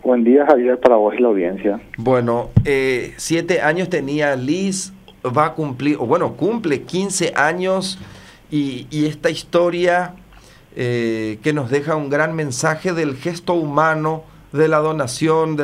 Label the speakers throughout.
Speaker 1: Buen día, Javier, para vos y la audiencia.
Speaker 2: Bueno, 7 años tenía Liz, va a cumplir, o bueno, cumple 15 años y esta historia que nos deja un gran mensaje del gesto humano, de la donación,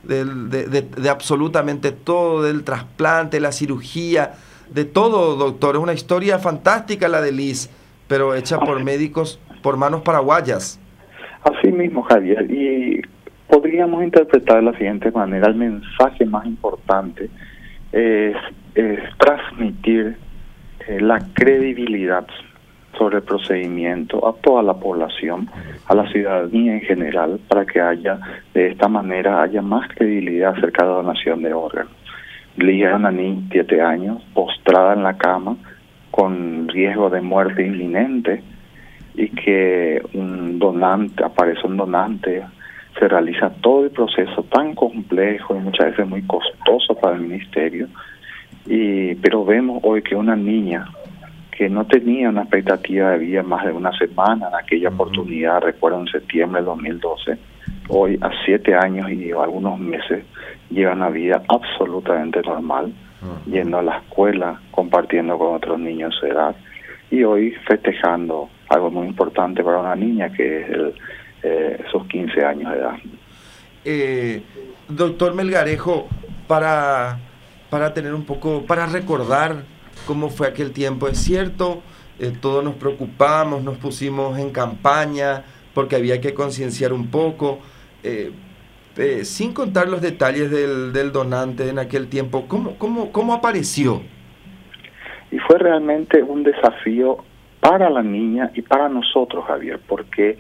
Speaker 2: de absolutamente todo, del trasplante, la cirugía, de todo, doctor. Es una historia fantástica la de Liz, pero hecha por
Speaker 1: Así,
Speaker 2: médicos, por manos paraguayas.
Speaker 1: así mismo, Javier, y podríamos interpretar de la siguiente manera: el mensaje más importante es, es transmitir la credibilidad sobre el procedimiento a toda la población, a la ciudadanía en general, para que de esta manera, haya más credibilidad acerca de la donación de órganos. Liz era una niña de 7 años, postrada en la cama, con riesgo de muerte inminente, y que aparece un donante, se realiza todo el proceso tan complejo y muchas veces muy costoso para el ministerio, pero vemos hoy que una niña que no tenía una expectativa de vida más de una semana en aquella oportunidad, recuerdo en septiembre de 2012, hoy a 7 años y algunos meses lleva una vida absolutamente normal, yendo a la escuela, compartiendo con otros niños de su edad, y hoy festejando algo muy importante para una niña que es sus 15 años de edad.
Speaker 2: Doctor Melgarejo, para tener un poco, para recordar cómo fue aquel tiempo, es cierto, todos nos preocupamos, nos pusimos en campaña porque había que concienciar un poco, sin contar los detalles del donante en aquel tiempo. ¿Cómo apareció?
Speaker 1: Y fue realmente un desafío para la niña y para nosotros, Javier, porque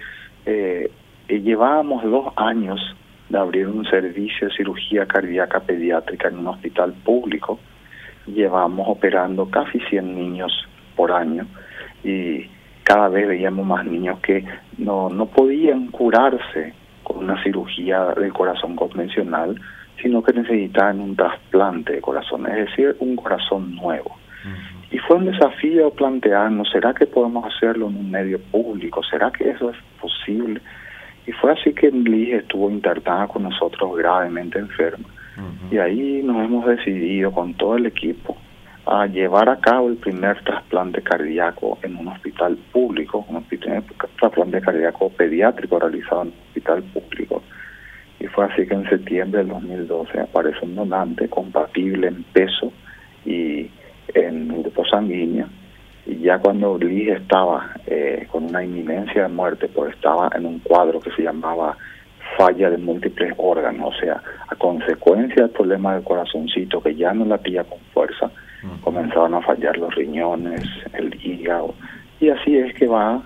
Speaker 1: llevábamos 2 años de abrir un servicio de cirugía cardíaca pediátrica en un hospital público. Llevamos operando casi 100 niños por año y cada vez veíamos más niños que no podían curarse con una cirugía del corazón convencional, sino que necesitaban un trasplante de corazón, es decir, un corazón nuevo. Y fue un desafío plantearnos: ¿será que podemos hacerlo en un medio público? ¿Será que eso es posible? Y fue así que Liz estuvo internada con nosotros gravemente enferma. Y ahí nos hemos decidido con todo el equipo a llevar a cabo el primer trasplante cardíaco en un hospital público, un trasplante cardíaco pediátrico realizado en un hospital público. Y fue así que en septiembre del 2012 aparece un donante compatible en peso y en grupo sanguíneo, y ya cuando Liz estaba con una inminencia de muerte, pues estaba en un cuadro que se llamaba falla de múltiples órganos, o sea, a consecuencia del problema del corazoncito que ya no latía con fuerza, comenzaban a fallar los riñones, el hígado, y así es que va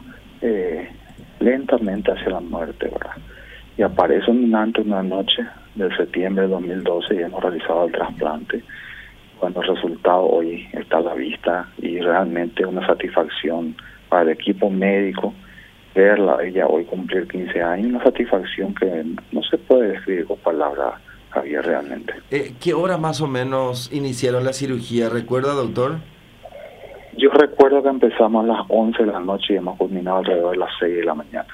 Speaker 1: lentamente hacia la muerte, ¿verdad? Y aparece un donante una noche del septiembre de 2012 y hemos realizado el trasplante. Cuando el resultado hoy está a la vista, y realmente una satisfacción para el equipo médico verla, ella hoy cumplir 15 años, una satisfacción que no se puede describir con palabras, Javier, realmente.
Speaker 2: ¿Qué hora más o menos iniciaron la cirugía? ¿Recuerda, doctor?
Speaker 1: Yo recuerdo que empezamos a las 11 de la noche y hemos culminado alrededor de las 6 de la mañana.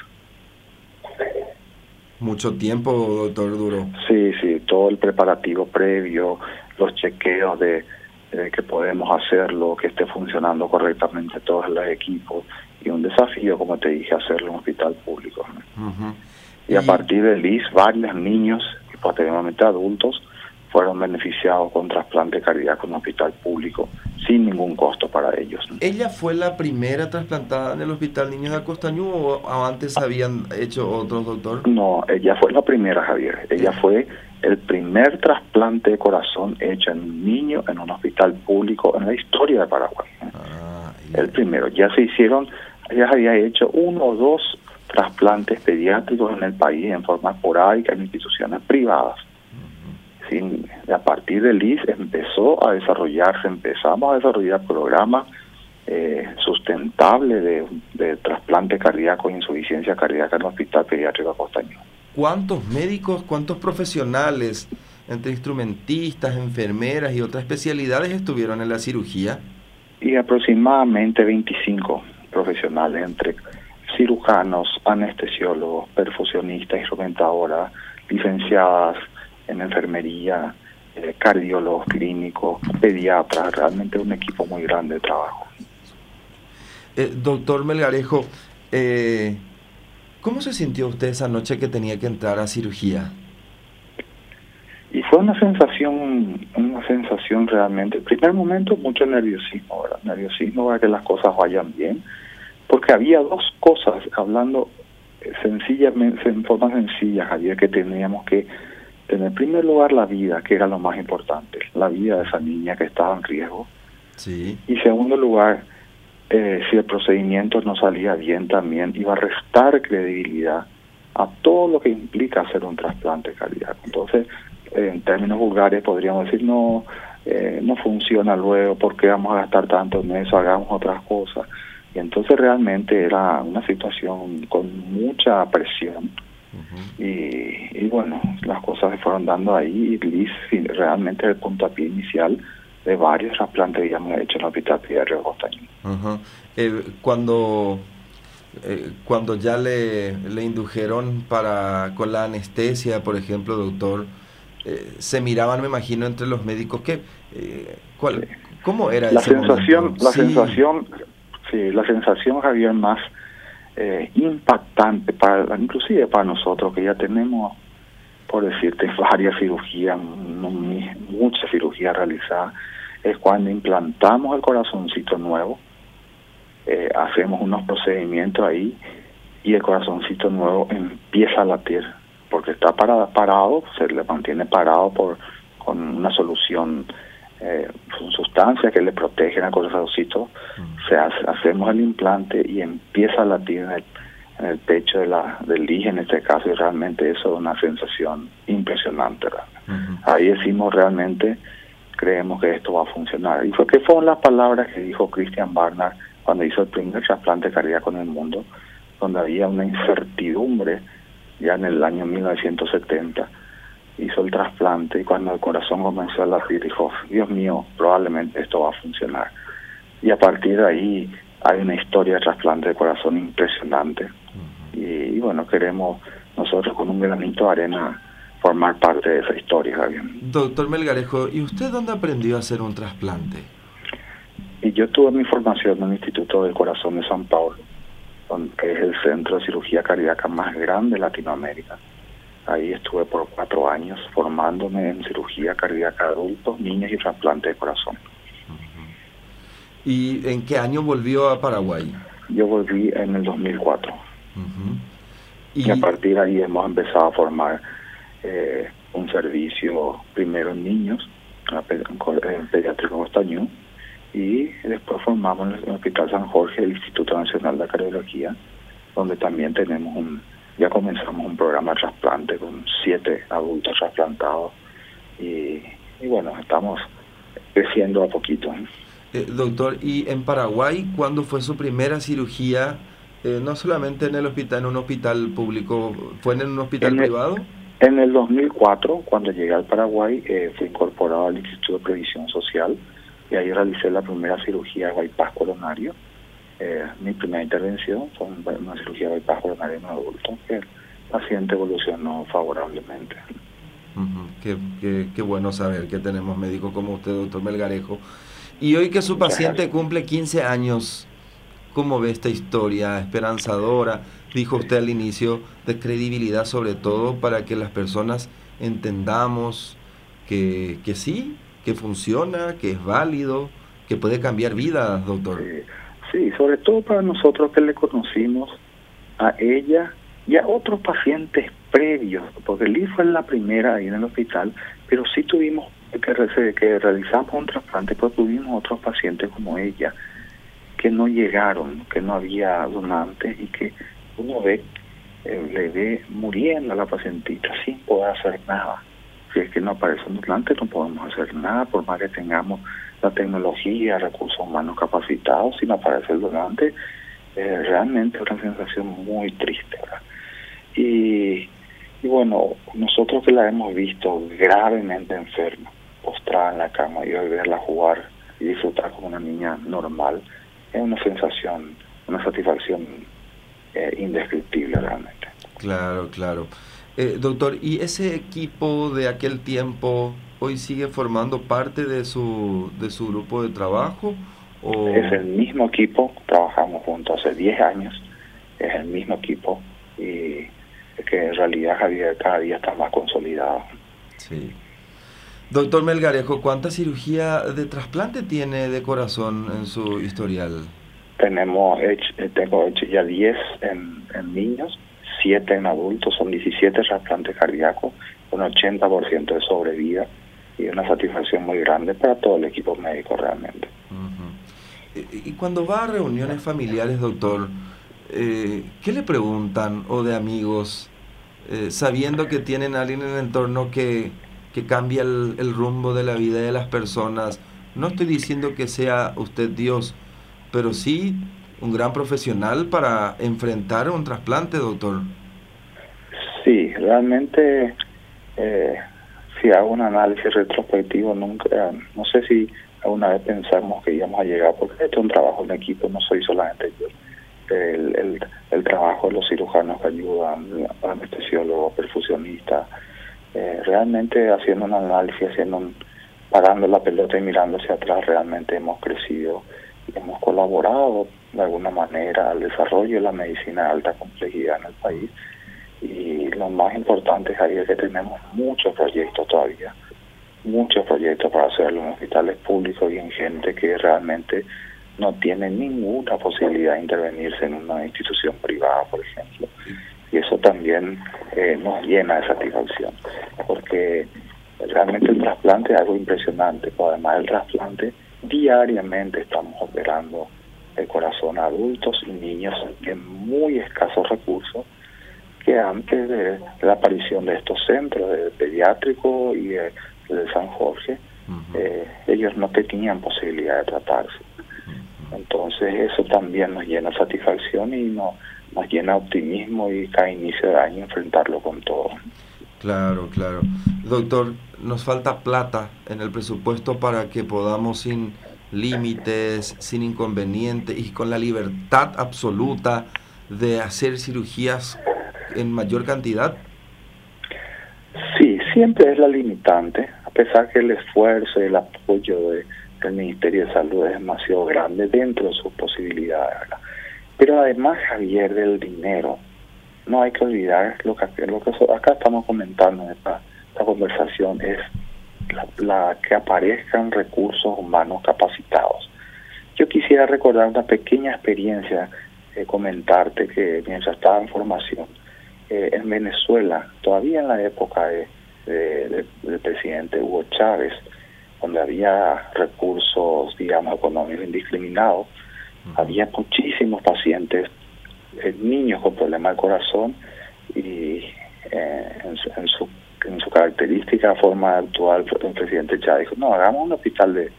Speaker 2: Mucho tiempo, doctor, duró.
Speaker 1: Sí, todo el preparativo previo, los chequeos de que podemos hacerlo, que esté funcionando correctamente todos los equipos, y un desafío, como te dije, hacerlo en un hospital público. Y a partir de Liz, varios niños y posteriormente adultos fueron beneficiados con trasplante cardíaco en un hospital público sin ningún costo para ellos.
Speaker 2: ¿Ella fue la primera trasplantada en el Hospital Niños de Acostañú o antes habían hecho otros, doctor?
Speaker 1: No, ella fue la primera, Javier. Ella fue el primer trasplante de corazón hecho en un niño en un hospital público en la historia de Paraguay. El primero. Ya se hicieron, ella había hecho 1 o 2 trasplantes pediátricos en el país en forma esporádica en instituciones privadas. A partir de Liz empezamos a desarrollar programas sustentables de trasplante cardíaco e insuficiencia cardíaca en el Hospital Pediátrico Acostañú.
Speaker 2: ¿Cuántos médicos, cuántos profesionales, entre instrumentistas, enfermeras y otras especialidades, estuvieron en la cirugía?
Speaker 1: Y aproximadamente 25 profesionales, entre cirujanos, anestesiólogos, perfusionistas, instrumentadoras, licenciadas en enfermería, cardiólogos clínicos, pediatras, realmente un equipo muy grande de trabajo.
Speaker 2: Doctor Melgarejo, ¿cómo se sintió usted esa noche que tenía que entrar a cirugía?
Speaker 1: Y fue una sensación realmente, en primer momento mucho nerviosismo, ¿verdad? Nerviosismo para que las cosas vayan bien, porque había dos cosas, hablando sencillamente, en forma sencilla, Javier, que teníamos que tener en primer lugar la vida, que era lo más importante, la vida de esa niña que estaba en riesgo.
Speaker 2: Sí.
Speaker 1: Y en segundo lugar, si el procedimiento no salía bien también, iba a restar credibilidad a todo lo que implica hacer un trasplante cardíaco. Entonces, en términos vulgares podríamos decir, no funciona luego, ¿por qué vamos a gastar tanto en eso? Hagamos otras cosas. Y entonces realmente era una situación con mucha presión. Y bueno, las cosas se fueron dando ahí, y Liz realmente el puntapié inicial de varios trasplantes que habíamos hecho en el Hospital Pediátrico Costañú.
Speaker 2: Cuando ya le indujeron con la anestesia, por ejemplo, doctor, se miraban, me imagino, entre los médicos, ¿cómo era ese momento?
Speaker 1: La sensación, Javier, más impactante, inclusive para nosotros, que ya tenemos, por decirte, varias cirugías, muchas cirugías realizadas, es cuando implantamos el corazoncito nuevo, hacemos unos procedimientos ahí y el corazoncito nuevo empieza a latir, porque está parado, se le mantiene parado con una solución, sustancias que le protegen al corazoncito. Hacemos el implante y empieza a latir en el pecho del Liz, en este caso, y realmente eso es una sensación impresionante. Ahí decimos realmente, creemos que esto va a funcionar. Y fueron las palabras que dijo Christian Barnard cuando hizo el primer trasplante cardíaco en el mundo, donde había una incertidumbre. Ya en el año 1970 hizo el trasplante, y cuando el corazón comenzó a latir dijo, Dios mío, probablemente esto va a funcionar. Y a partir de ahí hay una historia de trasplante de corazón impresionante. Y bueno, queremos nosotros con un granito de arena formar parte de esa historia, Javier.
Speaker 2: Doctor Melgarejo, ¿y usted dónde aprendió a hacer un trasplante?
Speaker 1: Y yo tuve mi formación en el Instituto del Corazón de San Paulo, que es el centro de cirugía cardíaca más grande de Latinoamérica. Ahí estuve por 4 años formándome en cirugía cardíaca de adultos, niños y trasplante de corazón.
Speaker 2: ¿Y en qué año volvió a Paraguay?
Speaker 1: Yo volví en el 2004. Y a partir de ahí hemos empezado a formar un servicio primero en niños, en Pediátrico Costañú, y después formamos en el Hospital San Jorge el Instituto Nacional de Cardiología, donde también ya comenzamos un programa de trasplante con 7 adultos trasplantados, y bueno, estamos creciendo a poquito.
Speaker 2: Doctor, ¿y en Paraguay cuándo fue su primera cirugía? No solamente en un hospital público, ¿fue en un hospital privado?
Speaker 1: En el 2004, cuando llegué al Paraguay, fui incorporado al Instituto de Previsión Social, y ahí realicé la primera cirugía de bypass coronario. Mi primera intervención fue una cirugía de bypass coronario en un adulto, que el paciente evolucionó favorablemente.
Speaker 2: Qué bueno saber que tenemos médicos como usted, doctor Melgarejo. Y hoy que su paciente cumple 15 años, ¿cómo ve esta historia esperanzadora? Dijo usted al inicio, de credibilidad sobre todo, para que las personas entendamos que sí, que funciona, que es válido, que puede cambiar vidas, doctor.
Speaker 1: Sí, sobre todo para nosotros que le conocimos a ella y a otros pacientes previos, porque Liz fue la primera ahí en el hospital, pero sí tuvimos que realizamos un trasplante, pero tuvimos otros pacientes como ella que no llegaron, que no había donantes, y que uno le ve muriendo a la pacientita sin poder hacer nada. Si es que no aparece un donante, no podemos hacer nada, por más que tengamos la tecnología, recursos humanos capacitados, si no aparece el donante, realmente es una sensación muy triste, ¿verdad? Y bueno, nosotros que la hemos visto gravemente enferma, postrada en la cama, y hoy verla jugar y disfrutar como una niña normal, es una sensación, una satisfacción indescriptible realmente.
Speaker 2: Claro. Doctor, ¿y ese equipo de aquel tiempo hoy sigue formando parte de su grupo de trabajo?
Speaker 1: Es
Speaker 2: O...
Speaker 1: el mismo equipo, trabajamos juntos hace 10 años, es el mismo equipo y es que en realidad Javier cada día está más consolidado.
Speaker 2: Sí. Doctor Melgarejo, ¿cuánta cirugía de trasplante tiene de corazón en su historial?
Speaker 1: Tengo hecho ya 10 en niños, 7 en adultos, son 17 trasplantes cardíacos, un 80% de sobrevida y una satisfacción muy grande para todo el equipo médico realmente.
Speaker 2: Y cuando va a reuniones familiares, doctor, ¿qué le preguntan o de amigos, sabiendo que tienen a alguien en el entorno que cambia el rumbo de la vida de las personas? No estoy diciendo que sea usted Dios, pero sí un gran profesional para enfrentar un trasplante, doctor.
Speaker 1: Sí, realmente, si hago un análisis retrospectivo, nunca, no sé si alguna vez pensamos que íbamos a llegar, porque esto es un trabajo en equipo, no soy solamente yo. El trabajo de los cirujanos que ayudan, anestesiólogos, perfusionistas, realmente haciendo un análisis, parando la pelota y mirando hacia atrás, realmente hemos crecido y hemos colaborado de alguna manera al desarrollo de la medicina de alta complejidad en el país. Y lo más importante es que tenemos muchos proyectos todavía, muchos proyectos para hacerlo en hospitales públicos y en gente que realmente no tiene ninguna posibilidad de intervenirse en una institución privada, por ejemplo. Y eso también nos llena de satisfacción, porque realmente el trasplante es algo impresionante, pero además del trasplante, diariamente estamos operando el corazón a adultos y niños en muy escasos recursos, que antes de la aparición de estos centros de pediátrico y de San Jorge, ellos no tenían posibilidad de tratarse. Entonces eso también nos llena satisfacción y nos llena optimismo, y cada inicio de año enfrentarlo con todo.
Speaker 2: Claro, claro. Doctor, nos falta plata en el presupuesto para que podamos sin límites, sin inconvenientes y con la libertad absoluta de hacer cirugías en mayor cantidad.
Speaker 1: Sí, siempre es la limitante, a pesar que el esfuerzo y el apoyo del Ministerio de Salud es demasiado grande dentro de sus posibilidades, ¿verdad? Pero además, Javier, del dinero, no hay que olvidar lo que acá estamos comentando en esta conversación, es la que aparezcan recursos humanos capacitados. Yo quisiera recordar una pequeña experiencia, comentarte que mientras estaba en formación, en Venezuela, todavía en la época del presidente Hugo Chávez, donde había recursos, digamos, económicos indiscriminados, había muchísimos pacientes, niños con problemas de corazón, y en su característica forma actual, el presidente Chávez dijo, no, hagamos un hospital de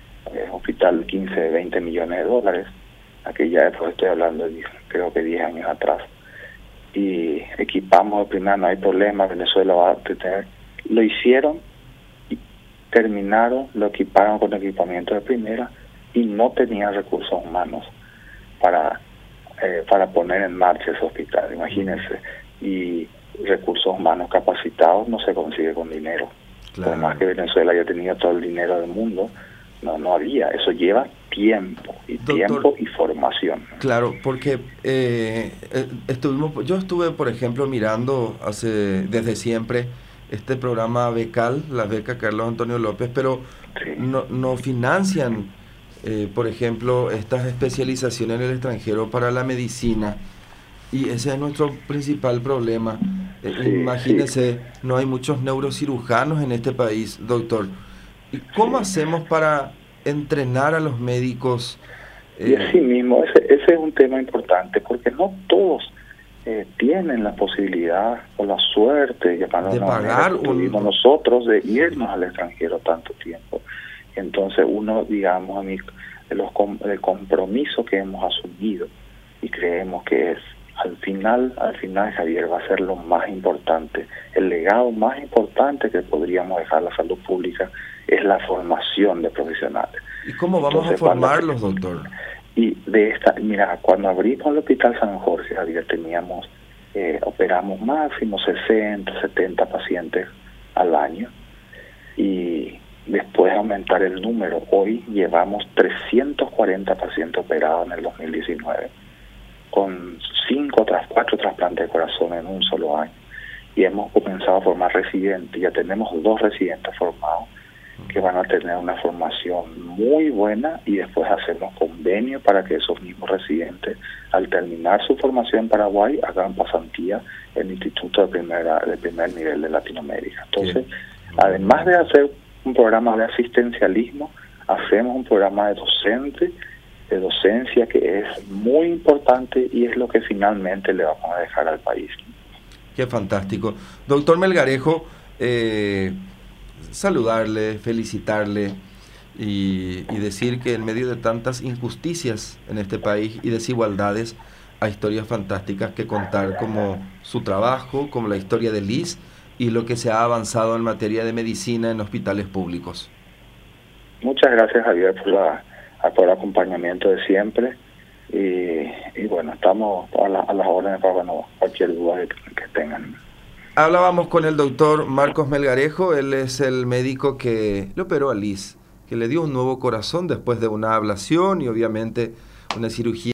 Speaker 1: 15, 20 millones de dólares. Aquella época estoy hablando de, creo que 10 años atrás, y equipamos de primera, no hay problema, Venezuela va a tener. Lo hicieron y terminaron, lo equiparon con equipamiento de primera y no tenían recursos humanos para poner en marcha ese hospital, imagínense. Y recursos humanos capacitados no se consigue con dinero. Claro. Por más que Venezuela haya tenido todo el dinero del mundo, no había. Eso lleva tiempo, y doctor, tiempo y formación.
Speaker 2: Claro, porque yo estuve, por ejemplo, mirando desde siempre este programa becal, la beca Carlos Antonio López, pero sí, no financian, por ejemplo, estas especializaciones en el extranjero para la medicina, y ese es nuestro principal problema. Sí, imagínese, sí, no hay muchos neurocirujanos en este país, doctor. ¿Y cómo hacemos para entrenar a los médicos?
Speaker 1: Y así mismo, ese es un tema importante, porque no todos tienen la posibilidad o la suerte de
Speaker 2: pagar
Speaker 1: nosotros, de irnos al extranjero tanto tiempo. Entonces uno, digamos, el compromiso que hemos asumido, y creemos que es al final, Javier, va a ser lo más importante, el legado más importante que podríamos dejar a la salud pública, es la formación de profesionales.
Speaker 2: ¿Y cómo vamos a formarlos, doctor?
Speaker 1: Y mira, cuando abrimos el Hospital San Jorge, Javier, teníamos operamos máximo 60, 70 pacientes al año y después aumentar el número. Hoy llevamos 340 pacientes operados en el 2019 con 4 trasplantes de corazón en un solo año, y hemos comenzado a formar residentes. Ya tenemos 2 residentes formados que van a tener una formación muy buena, y después hacemos convenio para que esos mismos residentes, al terminar su formación en Paraguay, hagan pasantía en el Instituto de primer nivel de Latinoamérica. Entonces, además de hacer un programa de asistencialismo, hacemos un programa de docencia que es muy importante, y es lo que finalmente le vamos a dejar al país.
Speaker 2: Qué fantástico. Doctor Melgarejo, saludarle, felicitarle y decir que en medio de tantas injusticias en este país y desigualdades, hay historias fantásticas que contar, como su trabajo, como la historia de Liz y lo que se ha avanzado en materia de medicina en hospitales públicos.
Speaker 1: Muchas gracias, Javier, por el acompañamiento de siempre, y bueno, estamos a las órdenes para cualquier duda que tengan.
Speaker 2: Hablábamos con el doctor Marcos Melgarejo. Él es el médico que le operó a Liz, que le dio un nuevo corazón después de una ablación y obviamente una cirugía